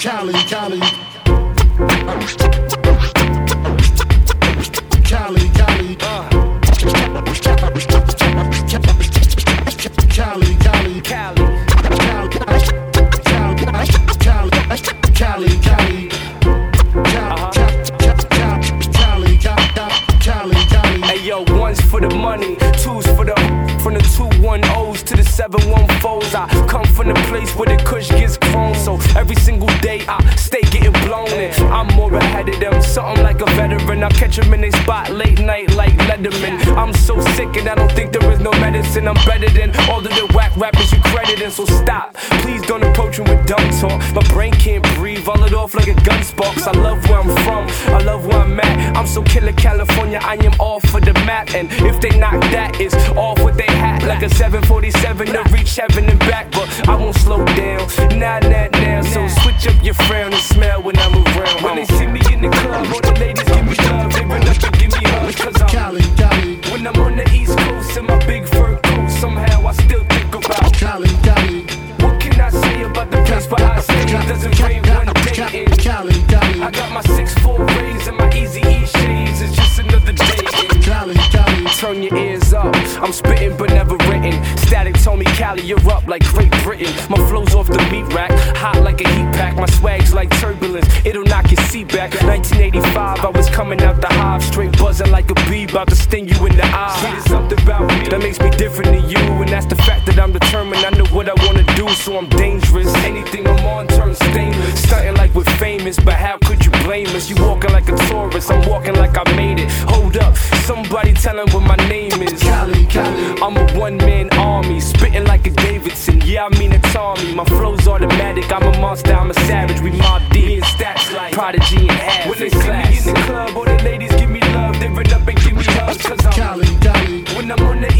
Cali, Cali. Cali, Cali. Cali, Cali. Cali, Cali. Hey yo, one's for the money, two's for the from the 210s to the 714s. I come from the place where the kush gets grown, so every single day I stay getting blown in. I'm more ahead of them, something like a veteran. I catch them in they spot late night like Letterman. I'm so sick and I don't think there is no medicine. I'm better than all of the whack rappers you crediting, so stop. Please don't approach me with dumb talk. My brain can't breathe, all it off like a gun sparks. I love where I'm from, I love where I'm at. I'm so killer California, I am all for the map. And if they knock that, it's off with they hat. Like a 747 to reach heaven and back. But I won't slow down, nah. So switch up your frown and smell when I'm around. When they see me in the club, all the ladies give me love. They run up and give me hugs, cause I'm Cali, Cali. when I'm on the East Coast in my big fur coat, somehow I still think about Cali, Cali. what can I say about the place where I stay? It doesn't rain one day in. Cali, Cali. I got my 6'4" rays and my Easy E shades. It's just another day in. Cali, Cali. Turn your ears up, I'm spitting but never written. Static told me Cali, you're up like Great Britain. My flow's off the meat rack, hot like a heat pack. My swag's like turbulence, it'll knock your seat back. 1985, I was coming out the hive, straight buzzing like a bee, about to sting you in the eye. There's something about me that makes me different than you, and that's the fact that I'm determined. I know what I wanna do, so I'm dangerous. Anything I'm on turns stainless. Stunting like we're famous, but how could you blame us? You walking like a tourist, I'm walking like I made it. Hold up, somebody tell him what my name is. Cali, Cali. I'm a one-man army, spitting like a Davidson. Yeah, I mean it's army. My flow's automatic. I'm a monster, I'm a savage. We mob D, me and stats like Prodigy and Half. When they see me in the club, all the ladies give me love. They run up and give me hugs, cause I'm Cali, Cali. when I'm on the